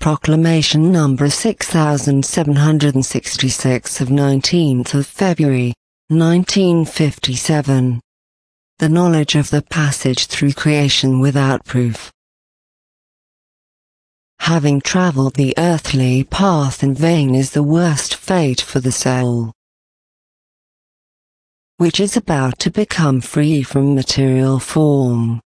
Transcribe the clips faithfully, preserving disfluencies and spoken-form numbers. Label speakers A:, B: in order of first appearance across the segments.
A: Proclamation number six thousand seven hundred sixty-six of nineteenth of February, nineteen fifty-seven. The knowledge of the passage through creation without proof. Having travelled the earthly path in vain is the worst fate for the soul, which is about to become free from material form.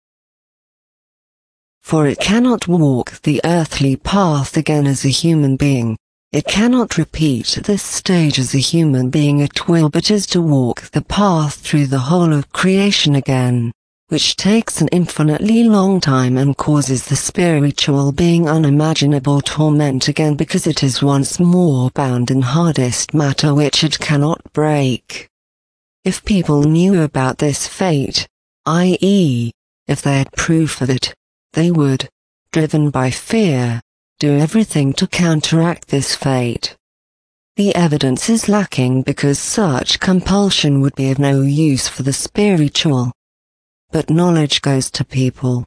A: For it cannot walk the earthly path again as a human being, it cannot repeat this stage as a human being at will, but is to walk the path through the whole of creation again, which takes an infinitely long time and causes the spiritual being unimaginable torment again, because it is once more bound in hardest matter which it cannot break. If people knew about this fate, that is, if they had proof of it, they would, driven by fear, do everything to counteract this fate. The evidence is lacking because such compulsion would be of no use for the spiritual. But knowledge goes to people.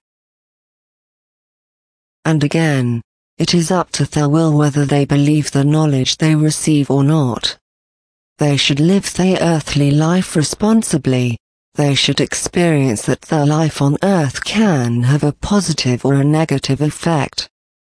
A: And again, it is up to their will whether they believe the knowledge they receive or not. They should live their earthly life responsibly. They should experience that their life on earth can have a positive or a negative effect.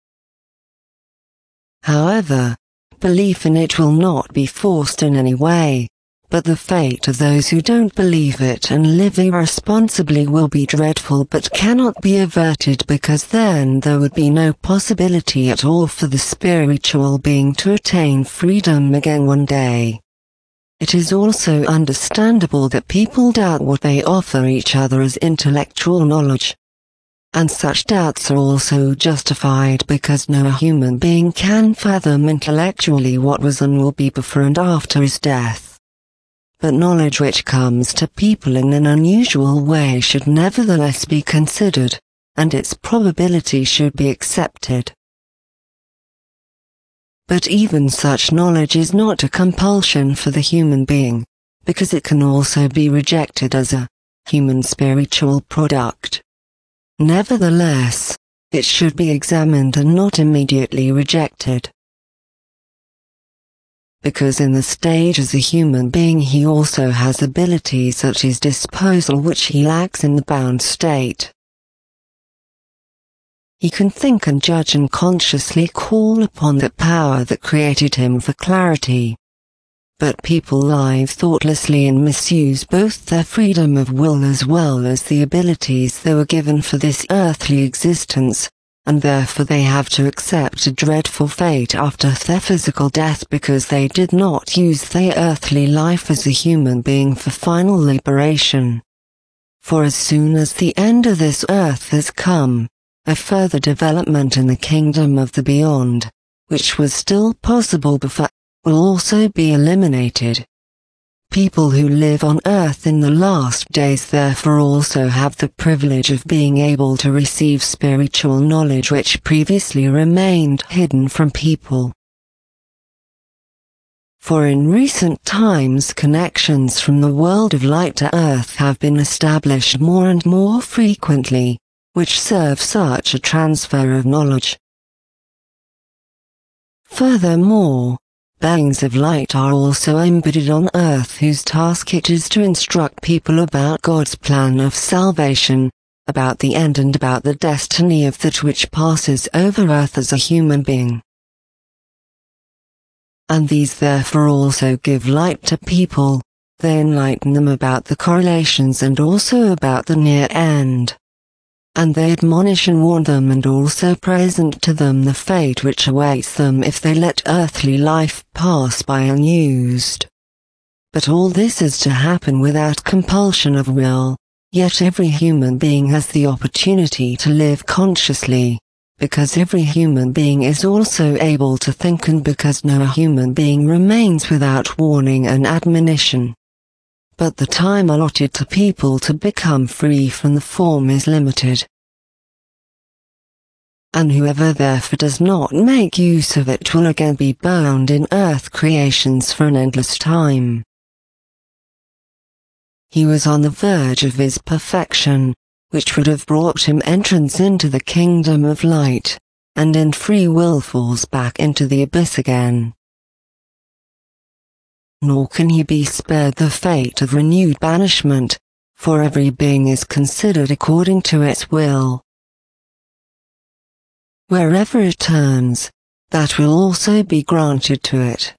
A: However, belief in it will not be forced in any way, but the fate of those who don't believe it and live irresponsibly will be dreadful but cannot be averted, because then there would be no possibility at all for the spiritual being to attain freedom again one day. It is also understandable that people doubt what they offer each other as intellectual knowledge. And such doubts are also justified because no human being can fathom intellectually what was and will be before and after his death. But knowledge which comes to people in an unusual way should nevertheless be considered, and its probability should be accepted. But even such knowledge is not a compulsion for the human being, because it can also be rejected as a human spiritual product. Nevertheless, it should be examined and not immediately rejected. Because in the stage as a human being he also has abilities at his disposal which he lacks in the bound state. He can think and judge and consciously call upon that power that created him for clarity. But people live thoughtlessly and misuse both their freedom of will as well as the abilities they were given for this earthly existence, and therefore they have to accept a dreadful fate after their physical death because they did not use their earthly life as a human being for final liberation. For as soon as the end of this earth has come, a further development in the kingdom of the beyond, which was still possible before, will also be eliminated. People who live on earth in the last days therefore also have the privilege of being able to receive spiritual knowledge which previously remained hidden from people. For in recent times connections from the world of light to earth have been established more and more frequently, which serve such a transfer of knowledge. Furthermore, beings of light are also embedded on earth whose task it is to instruct people about God's plan of salvation, about the end and about the destiny of that which passes over earth as a human being. And these therefore also give light to people, they enlighten them about the correlations and also about the near end. And they admonish and warn them and also present to them the fate which awaits them if they let earthly life pass by unused. But all this is to happen without compulsion of will, yet every human being has the opportunity to live consciously, because every human being is also able to think and because no human being remains without warning and admonition. But the time allotted to people to become free from the form is limited. And whoever therefore does not make use of it will again be bound in earth creations for an endless time. He was on the verge of his perfection, which would have brought him entrance into the kingdom of light, and in free will falls back into the abyss again. Nor can he be spared the fate of renewed banishment, for every being is considered according to its will. Wherever it turns, that will also be granted to it.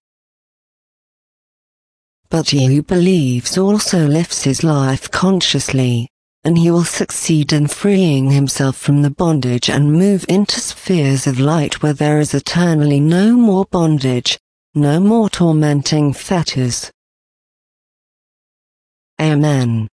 A: But he who believes also lifts his life consciously, and he will succeed in freeing himself from the bondage and move into spheres of light where there is eternally no more bondage, no more tormenting fetters. Amen.